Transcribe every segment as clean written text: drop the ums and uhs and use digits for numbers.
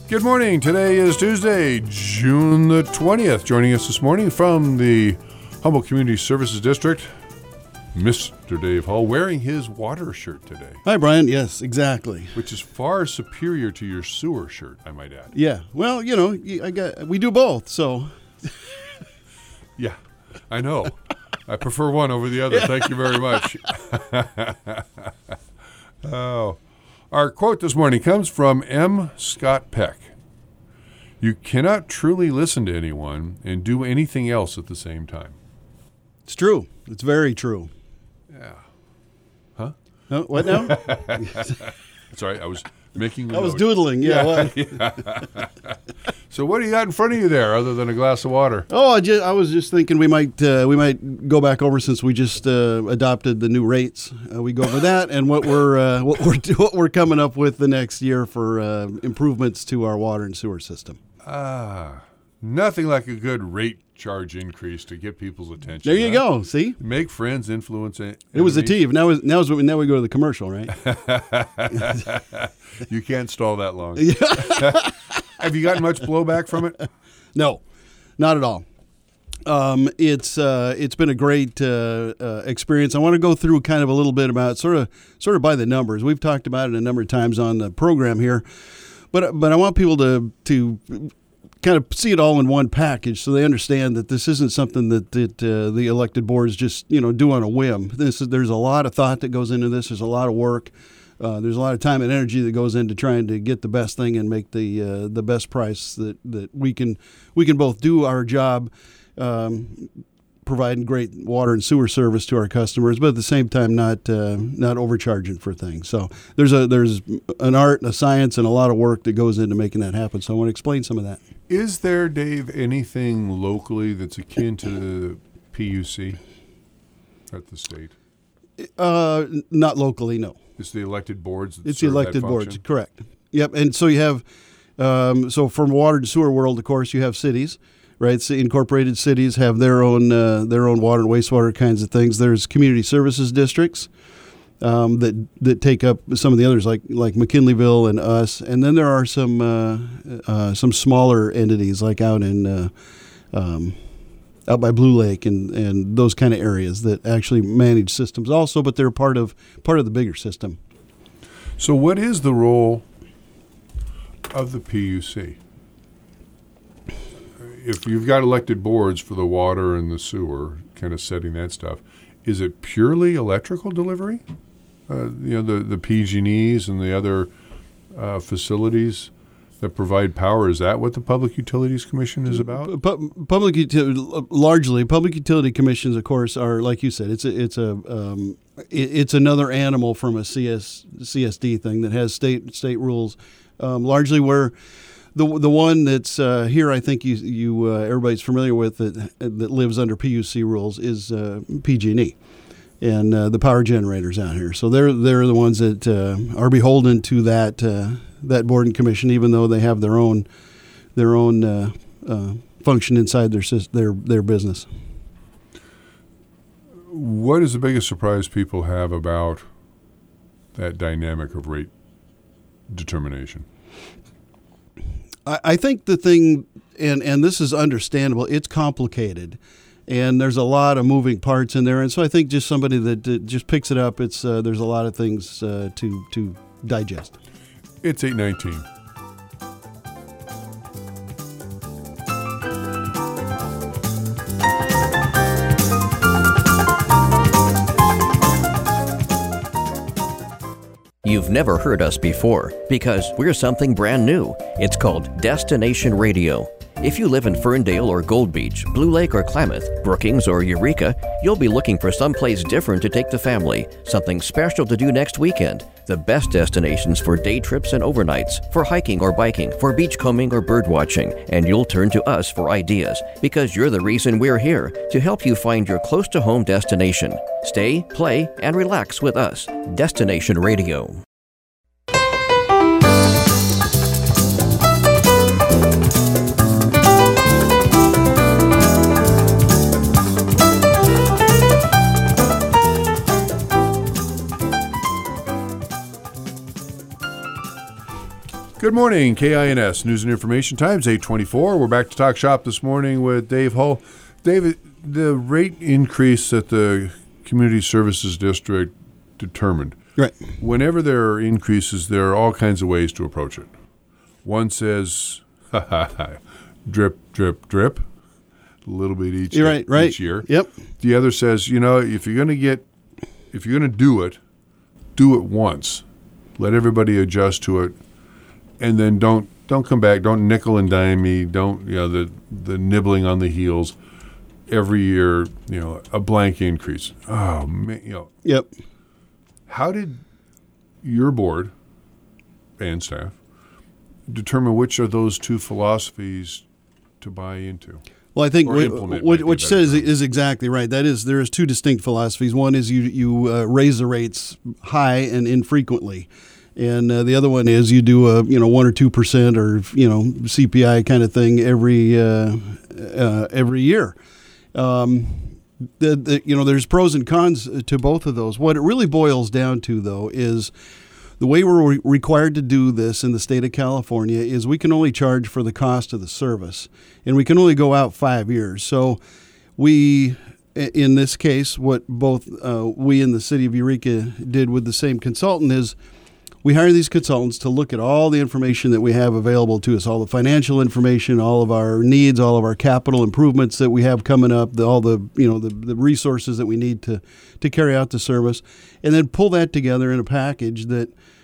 Good morning. Today is Tuesday, June the 20th. Joining us this morning from the Humboldt Community Services District, Mr. Dave Hull, wearing his water shirt today. Hi, Brian. Yes, exactly. Which is far superior to your sewer shirt, I might add. Yeah. Well, you know, we do both, so. Yeah, I know. I prefer one over the other. Thank you very much. Oh. Our quote this morning comes from M. Scott Peck. You cannot truly listen to anyone and do anything else at the same time. It's true. It's very true. Yeah. Huh? Oh, what now? Sorry, I was making I was doodling. Yeah. So what do you got in front of you there other than a glass of water? Oh, I was just thinking we might go back over, since we just adopted the new rates. We go over that and what we're coming up with the next year for improvements to our water and sewer system. Nothing like a good rate charge increase to get people's attention. There you go. See, make friends, influence. It was a T. Now we go to the commercial, right? You can't stall that long. Have you gotten much blowback from it? No, not at all. It's been a great experience. I want to go through kind of a little bit about sort of by the numbers. We've talked about it a number of times on the program here, but I want people to kind of see it all in one package, so they understand that this isn't something that the elected boards just do on a whim. There's a lot of thought that goes into this. There's a lot of work. There's a lot of time and energy that goes into trying to get the best thing and make the best price that we can both do our job, providing great water and sewer service to our customers, but at the same time not overcharging for things. So there's an art, a science, and a lot of work that goes into making that happen. So I want to explain some of that. Is there, Dave, anything locally that's akin to the PUC at the state? Not locally, no. It's the elected boards that It's the serve elected that boards, function? correct. Yep, and so you have, so from water and sewer world, of course, you have cities, right? So incorporated cities have their own water and wastewater kinds of things. There's community services districts that take up some of the others, like McKinleyville and us, and then there are some smaller entities like out by Blue Lake and those kind of areas that actually manage systems also, but they're part of the bigger system. So what is the role of the PUC? If you've got elected boards for the water and the sewer, kind of setting that stuff, is it purely electrical delivery? The PG&Es and the other facilities that provide power, is that what the Public Utilities Commission is about? Public utility commissions, of course, are, like you said, it's another animal from a CSD thing that has state rules, largely where the one that's here, I think you everybody's familiar with that lives under PUC rules is PG&E. And the power generators out here, so they're the ones that are beholden to that board and commission, even though they have their own function inside their business. What is the biggest surprise people have about that dynamic of rate determination? I think the thing, and this is understandable, it's complicated. And there's a lot of moving parts in there, and so I think just somebody that just picks it up, there's a lot of things to digest. It's 8:19. You've never heard us before because we're something brand new. It's called Destination Radio. If you live in Ferndale or Gold Beach, Blue Lake or Klamath, Brookings or Eureka, you'll be looking for someplace different to take the family, something special to do next weekend. The best destinations for day trips and overnights, for hiking or biking, for beachcombing or bird watching, and you'll turn to us for ideas because you're the reason we're here, to help you find your close-to-home destination. Stay, play, and relax with us. Destination Radio. Good morning, KINS News and Information Times, 8:24. We're back to Talk Shop this morning with Dave Hull. David, the rate increase that the Community Services District determined. Right. Whenever there are increases, there are all kinds of ways to approach it. One says, drip, drip, drip, a little bit each year. Yep. The other says, if you're going to do it once. Let everybody adjust to it. And then don't come back. Don't nickel and dime me. Don't the nibbling on the heels every year. A blank increase. Oh man. Yep. How did your board and staff determine which of those two philosophies to buy into? Well, I think what you said is exactly right. There is two distinct philosophies. One is you raise the rates high and infrequently. And the other one is you do a 1 or 2% or CPI kind of thing every year. There's pros and cons to both of those. What it really boils down to, though, is the way we're required to do this in the state of California is we can only charge for the cost of the service, and we can only go out 5 years. So we, in this case, what both we and the city of Eureka did with the same consultant is we hire these consultants to look at all the information that we have available to us, all the financial information, all of our needs, all of our capital improvements that we have coming up, all the resources that we need to carry out the service, and then pull that together in a package that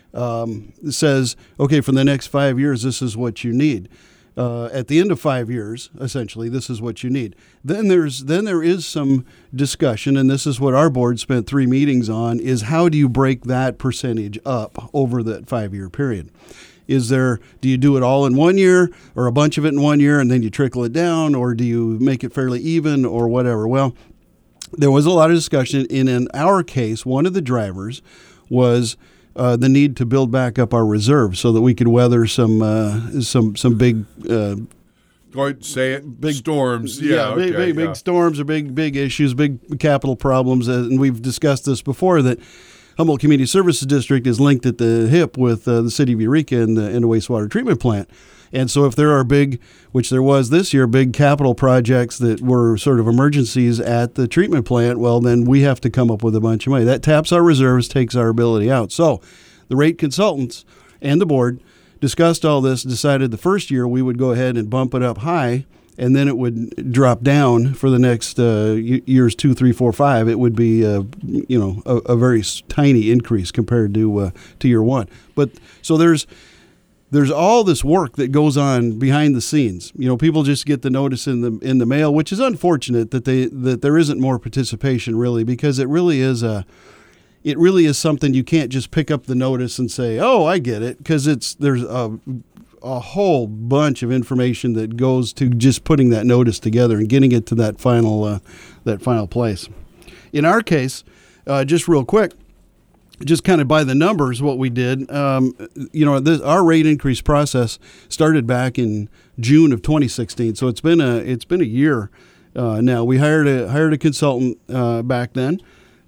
says, okay, for the next 5 years, this is what you need. At the end of 5 years, essentially, this is what you need. Then there is some discussion, and this is what our board spent 3 meetings on, is how do you break that percentage up over that 5-year period? Do you do it all in 1 year or a bunch of it in 1 year and then you trickle it down, or do you make it fairly even or whatever? Well, there was a lot of discussion. In our case, one of the drivers was the need to build back up our reserves so that we could weather some big. Go ahead, say it. Big storms. Big storms or big issues, big capital problems, and we've discussed this before that Humboldt Community Services District is linked at the hip with the city of Eureka and the wastewater treatment plant. And so if there are big, which there was this year, big capital projects that were sort of emergencies at the treatment plant, well, then we have to come up with a bunch of money. That taps our reserves, takes our ability out. So the rate consultants and the board discussed all this, decided the first year we would go ahead and bump it up high, and then it would drop down for the next years 2, 3, 4, 5. It would be a very tiny increase compared to year one. But so there's all this work that goes on behind the scenes. People just get the notice in the mail, which is unfortunate that there isn't more participation really, because it really is something you can't just pick up the notice and say, "Oh, I get it," because there's a whole bunch of information that goes to just putting that notice together and getting it to that final place. In our case, just real quick, just kind of by the numbers, what we did, our rate increase process started back in June of 2016. So it's been a year now. We hired a consultant back then.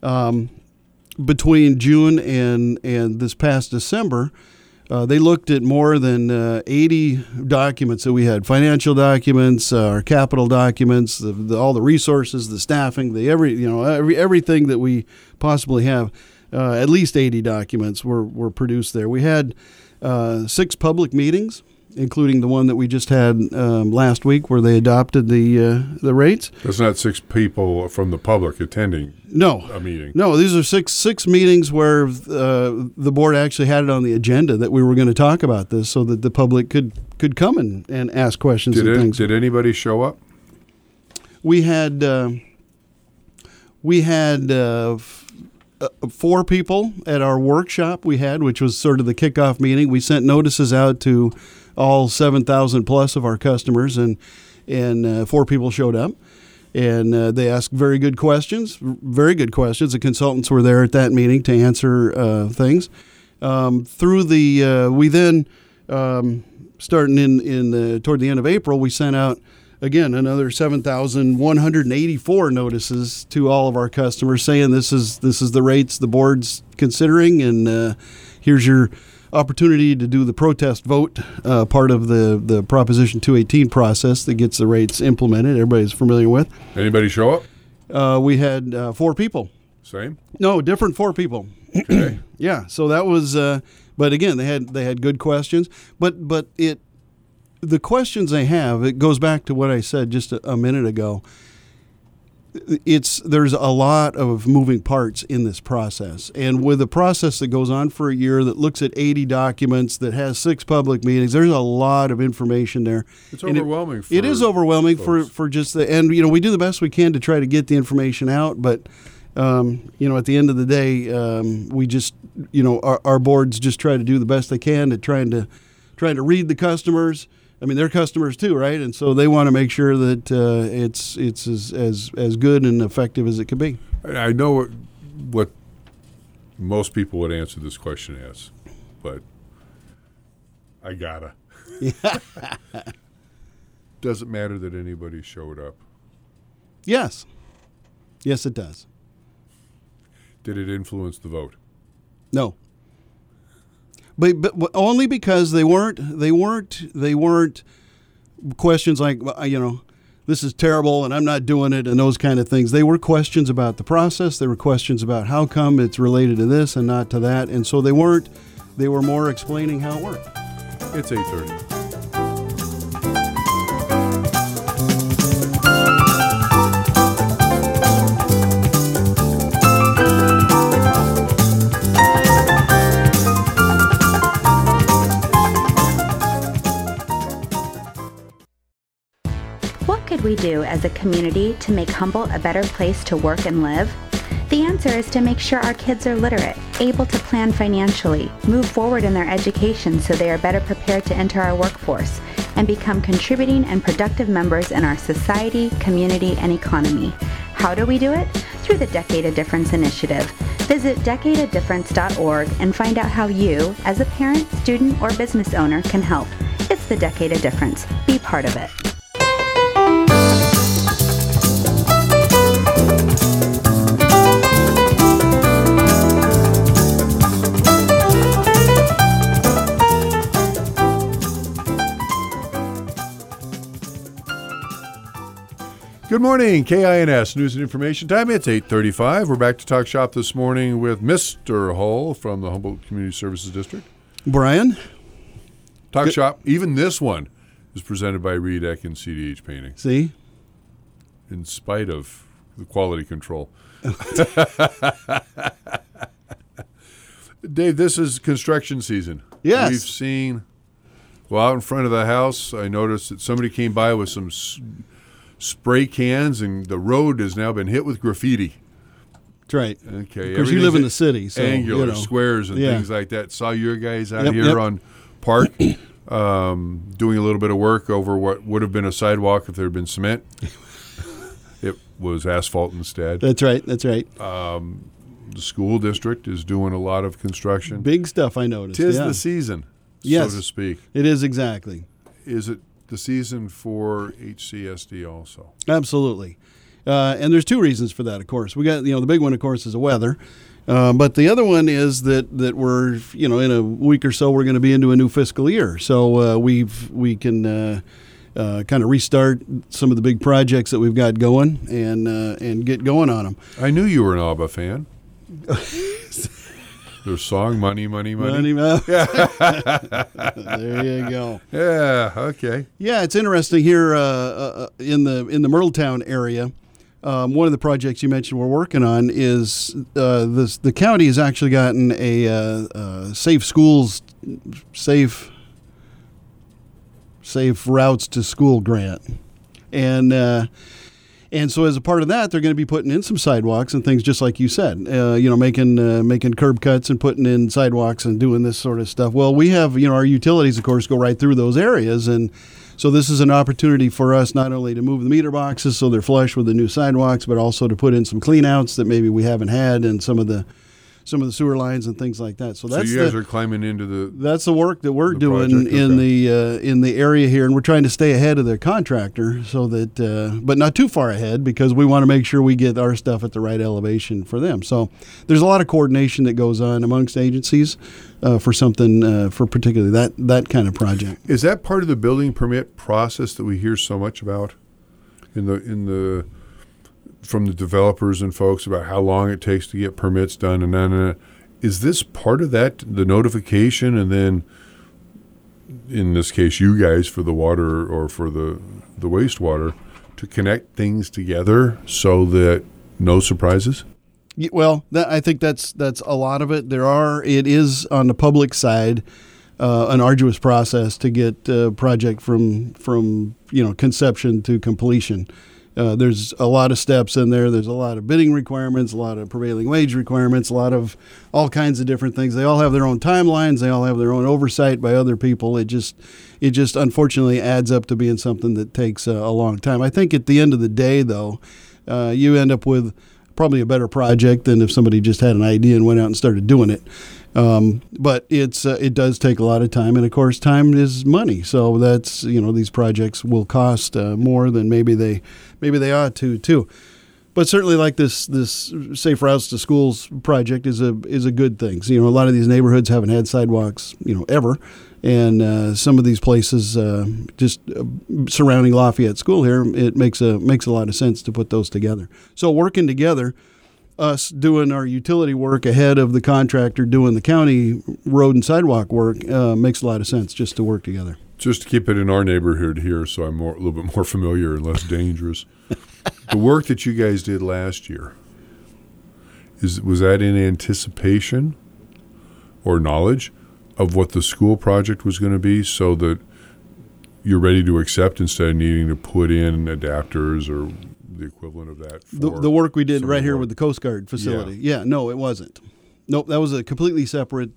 Between June and this past December, they looked at more than 80 documents that we had: financial documents, our capital documents, all the resources, the staffing, everything that we possibly have. At least 80 documents were produced there. We had 6 public meetings, including the one that we just had last week, where they adopted the rates. That's not 6 people from the public attending a meeting. No, these are six meetings where the board actually had it on the agenda that we were going to talk about this, so that the public could come and ask questions and things. Did anybody show up? We had 4 people at our workshop which was sort of the kickoff meeting. We sent notices out to all 7,000 plus of our customers, and 4 people showed up, and they asked very good questions. The consultants were there at that meeting to answer things. We then, starting toward the end of April, we sent out again another 7,184 notices to all of our customers, saying this is the rates the board's considering, and here's your opportunity to do the protest vote, part of the Proposition 218 process that gets the rates implemented. Everybody's familiar with. Anybody show up? We had 4 people. Same? No, different 4 people. Okay. Yeah, so that was. But again, they had good questions. But the questions they have, it goes back to what I said just a minute ago. There's a lot of moving parts in this process, and with a process that goes on for a year, that looks at 80 documents, that has 6 public meetings, there's a lot of information there. It's overwhelming. It is overwhelming for just the, and we do the best we can to try to get the information out, but at the end of the day, we just our boards just try to do the best they can at trying to read the customers. I mean, they're customers too, right? And so they want to make sure that it's as good and effective as it can be. I know what most people would answer this question as, but I gotta. Does it matter that anybody showed up? Yes. Yes, it does. Did it influence the vote? No. But only because they weren't questions like, this is terrible and I'm not doing it and those kind of things. They were questions about the process. They were questions about how come it's related to this and not to that. And so they were more explaining how it worked. It's 8:30. What could we do as a community to make Humboldt a better place to work and live? The answer is to make sure our kids are literate, able to plan financially, move forward in their education so they are better prepared to enter our workforce, and become contributing and productive members in our society, community, and economy. How do we do it? Through the Decade of Difference initiative. Visit decadeofdifference.org and find out how you, as a parent, student, or business owner, can help. It's the Decade of Difference. Be part of it. Good morning, KINS News and Information Time. It's 8:35. We're back to Talk Shop this morning with Mr. Hull from the Humboldt Community Services District. Brian? Talk Shop, even this one, is presented by Reed Eck and CDH Painting. See? In spite of the quality control. Dave, this is construction season. Yes. We've seen, out in front of the house, I noticed that somebody came by with some spray cans, and the road has now been hit with graffiti. That's right. Okay. Because you live in the city. So, angular squares and things like that. Saw your guys out here on Park doing a little bit of work over what would have been a sidewalk if there had been cement. It was asphalt instead. That's right. The school district is doing a lot of construction. Big stuff, I noticed. 'Tis the season, yes, so to speak. It is exactly. Is it the season for HCSD also? Absolutely. And there's 2 reasons for that, of course. We got, the big one, of course, is the weather. But the other one is that we're, in a week or so, we're going to be into a new fiscal year. So we can kind of restart some of the big projects that we've got going and get going on them. I knew you were an ABBA fan. Their song, Money, Money, Money. There you go. Yeah, okay. Yeah, it's interesting here in the Myrtletown area. One of the projects you mentioned we're working on is the county has actually gotten a Safe Schools, Safe Routes to School grant. And so as a part of that, they're going to be putting in some sidewalks and things just like you said, making curb cuts and putting in sidewalks and doing this sort of stuff. Well, we have, our utilities, of course, go right through those areas. And so this is an opportunity for us not only to move the meter boxes so they're flush with the new sidewalks, but also to put in some clean outs that maybe we haven't had and some of the some of the sewer lines and things like that. So So that's you guys are climbing into the. that's the work that we're The doing project, in the area here, and we're trying to stay ahead of the contractor, so that but not too far ahead, because we want to make sure we get our stuff at the right elevation for them. So there's a lot of coordination that goes on amongst agencies for something for particularly that kind of project. Is that part of the building permit process that we hear so much about in the from the developers and folks about how long it takes to get permits done and then is this part of that, the notification, and then in this case you guys for the water or for the wastewater to connect things together so that no surprises? Well, I think that's a lot of it. It is on the public side an arduous process to get a project from conception to completion. There's a lot of steps in there. There's a lot of bidding requirements, a lot of prevailing wage requirements, a lot of all kinds of different things. They all have their own timelines. They all have their own oversight by other people. It just unfortunately adds up to being something that takes a long time. I think at the end of the day, though, you end up with probably a better project than if somebody just had an idea and went out and started doing it. But it does take a lot of time, and of course, time is money. So that's these projects will cost more than maybe they ought to too. But certainly, like this Safe Routes to Schools project is a good thing. So, a lot of these neighborhoods haven't had sidewalks ever, and some of these places just surrounding Lafayette School here, it makes a lot of sense to put those together. So working together, us doing our utility work ahead of the contractor doing the county road and sidewalk work makes a lot of sense just to work together. Just to keep it in our neighborhood here, so I'm a little bit more familiar and less dangerous. The work that you guys did last year, was that in anticipation or knowledge of what the school project was going to be, so that you're ready to accept instead of needing to put in adapters or the equivalent of that? The work we did right here with the Coast Guard facility. Yeah, no, it wasn't. Nope, that was a completely separate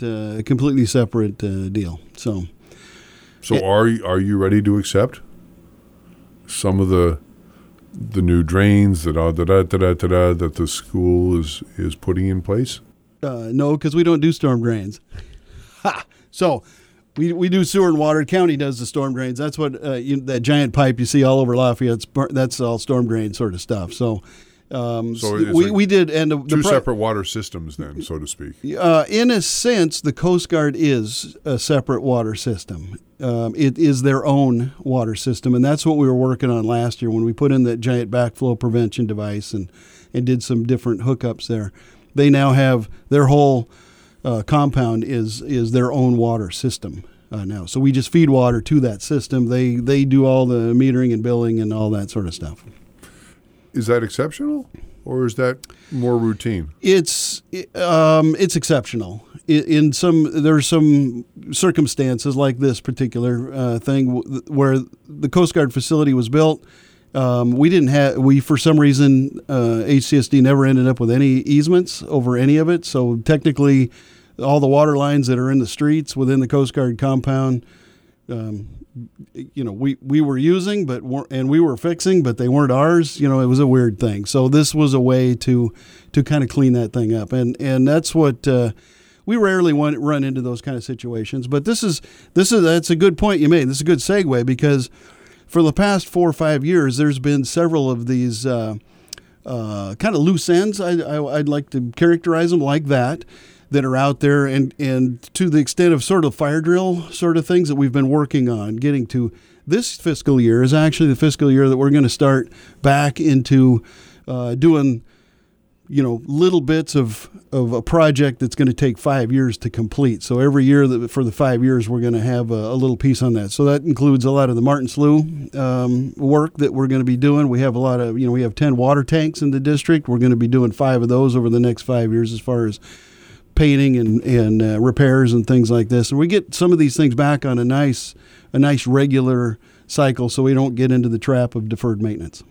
deal. So are you ready to accept some of the new drains that the school is putting in place? No, because we don't do storm drains. So we do sewer and water. The county does the storm drains. That's what that giant pipe you see all over Lafayette. That's all storm drain sort of stuff. So we did, and two separate water systems, then, so to speak. In a sense, the Coast Guard is a separate water system. It is their own water system, and that's what we were working on last year when we put in that giant backflow prevention device and did some different hookups there. They now have their whole compound is their own water system now. So we just feed water to that system. They do all the metering and billing and all that sort of stuff. Is that exceptional, or is that more routine? It's exceptional. There's some circumstances like this particular thing where the Coast Guard facility was built. We for some reason HCSD never ended up with any easements over any of it. So technically, all the water lines that are in the streets within the Coast Guard compound, we were using, and we were fixing, but they weren't ours. It was a weird thing. So this was a way to kind of clean that thing up, and that's what we rarely run into those kind of situations. But that's a good point you made. This is a good segue, because for the past 4 or 5 years, there's been several of these kind of loose ends. I'd like to characterize them like that are out there, and to the extent of sort of fire drill sort of things that we've been working on getting to. This fiscal year is actually the fiscal year that we're going to start back into doing little bits of a project that's going to take 5 years to complete. So every year for the 5 years, we're going to have a little piece on that. So that includes a lot of the Martin Slough work that we're going to be doing. We have we have 10 water tanks in the district. We're going to be doing 5 of those over the next 5 years as far as painting and repairs and things like this. And we get some of these things back on a nice regular cycle, so we don't get into the trap of deferred maintenance.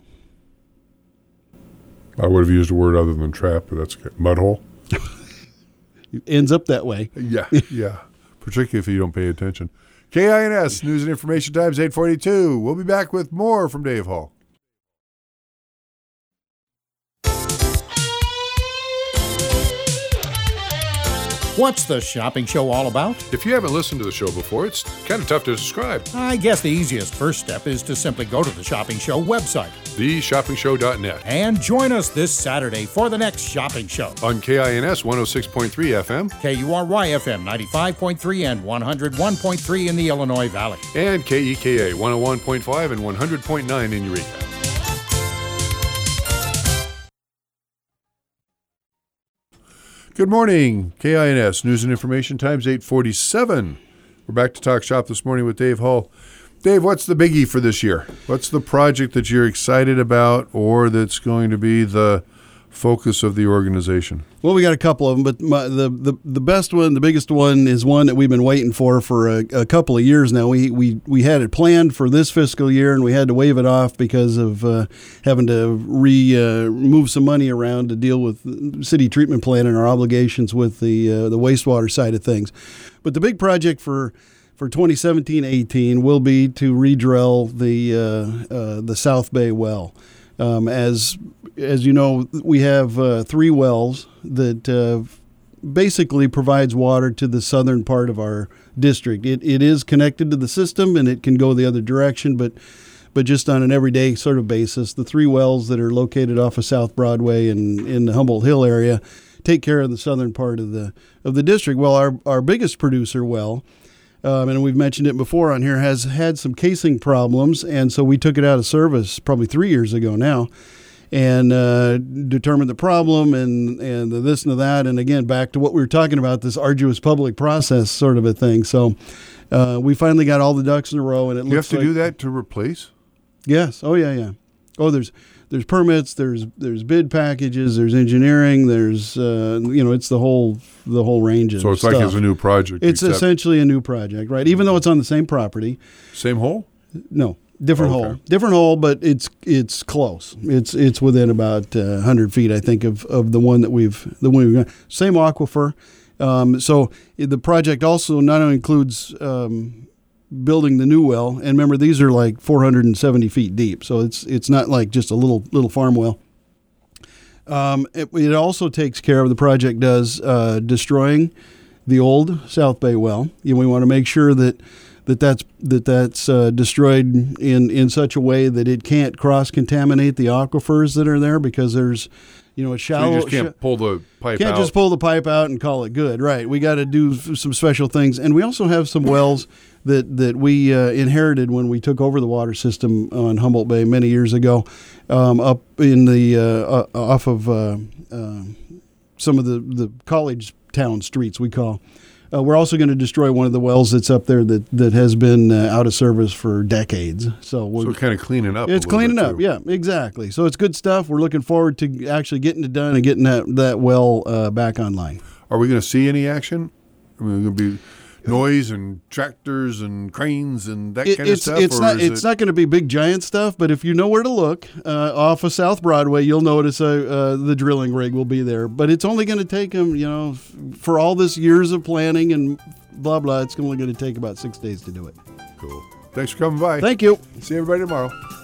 I would have used a word other than trap, but that's okay. Mud hole? It ends up that way. Yeah. Particularly if you don't pay attention. KINS News and Information Times 842. We'll be back with more from Dave Hall. What's the shopping show all about? If you haven't listened to the show before, it's kind of tough to describe. I guess the easiest first step is to simply go to the Shopping Show website. TheShoppingShow.net. And join us this Saturday for the next shopping show. On KINS 106.3 FM. KURY FM 95.3 and 101.3 in the Illinois Valley. And KEKA 101.5 and 100.9 in Eureka. Good morning, KINS News and Information Times 8:47. We're back to talk shop this morning with Dave Hull. Dave, what's the biggie for this year? What's the project that you're excited about or that's going to be the focus of the organization? Well, we got a couple of them, but the best one, the biggest one, is one that we've been waiting for a couple of years now. We had it planned for this fiscal year, and we had to wave it off because of having to move some money around to deal with city treatment plan and our obligations with the wastewater side of things. But the big project for 2017-18 will be to re-drill the South Bay well. As you know, we have 3 wells that basically provides water to the southern part of our district. It is connected to the system, and it can go the other direction, but just on an everyday sort of basis, the 3 wells that are located off of South Broadway and in the Humboldt Hill area take care of the southern part of the district. Well, our biggest producer well, and we've mentioned it before on here, has had some casing problems, and so we took it out of service probably 3 years ago now, and determined the problem and the this and the that, and again, back to what we were talking about, this arduous public process sort of a thing. So we finally got all the ducks in a row, and it looks like... You have to do that to replace? Yes. Oh, yeah. Oh, there's permits, there's bid packages, there's engineering, there's it's the whole range of So it's stuff. like it's a new project. It's essentially a new project, right? Even though it's on the same property. Same hole? No, different Okay. hole. Different hole, but it's close. It's within about 100 feet, I think, of the one we've got. Same aquifer. So the project also not only includes building the new well, and remember, these are like 470 feet deep, so it's not like just a little farm well. It also takes care of, the project does, destroying the old South Bay well. We want to make sure that's destroyed in such a way that it can't cross-contaminate the aquifers that are there, because there's, it's shallow. So you just can't pull the pipe out? Can't just pull the pipe out and call it good, right? We got to do some special things, and we also have some wells that we inherited when we took over the water system on Humboldt Bay many years ago, up in the off of some of the college town streets we call. We're also going to destroy one of the wells that's up there that has been out of service for decades. So kind of cleaning up. It's cleaning up, yeah, exactly. So it's good stuff. We're looking forward to actually getting it done and getting that well back online. Are we going to see any action? I mean, going to be noise and tractors and cranes and that kind of stuff? It's not going to be big giant stuff, but if you know where to look, off of South Broadway, you'll notice the drilling rig will be there. But it's only going to take them, for all this years of planning and blah, blah, it's only going to take about 6 days to do it. Cool. Thanks for coming by. Thank you. See everybody tomorrow.